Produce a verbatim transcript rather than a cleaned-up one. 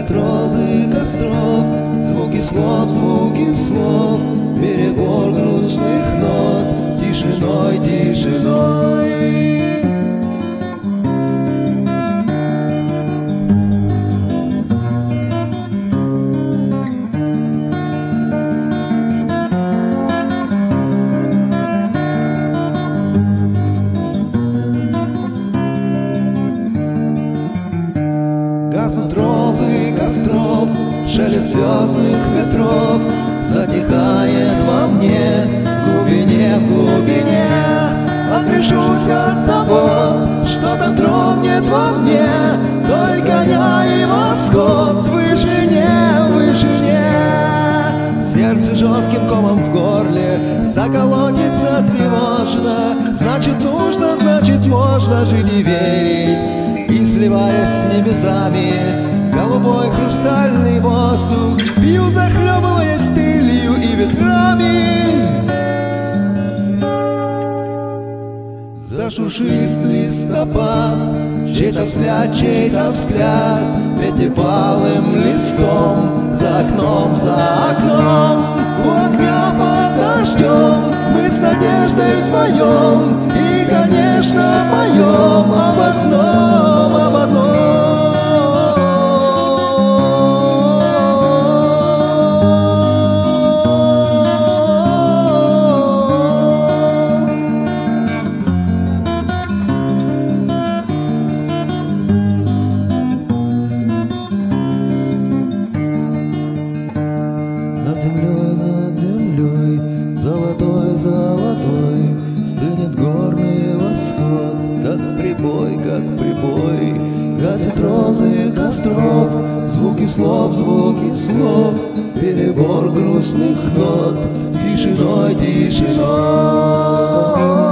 Гаснут розы костров, звуки слов, звуки слов, перебор грустных нот, тишиной, тишиной. Гаснут розы костров, шелест звездных ветров затихает во мне, в глубине, в глубине. Отрешусь от забот, что-то тронет во мне, только я и восход в вышине, в вышине. Сердце жестким комом в горле заколотится тревожно. Значит нужно, значит можно жить и верить. И сливаясь с небесами, голубой хрустальный воздух, пью, захлебываясь тылью и ветрами. Зашуршит листопад, чей-то взгляд, чей-то взгляд, пятипалым листом за окном, за окном. У огня под дождем мы с надеждой вдвоем и, конечно, поем об одном, об одном. Над землей, над землей, золотой, золотой, стынет горный восход, как прибой, как прибой. Гасит розы костров, звуки слов, звуки слов, перебор грустных нот, тишиной, тишиной.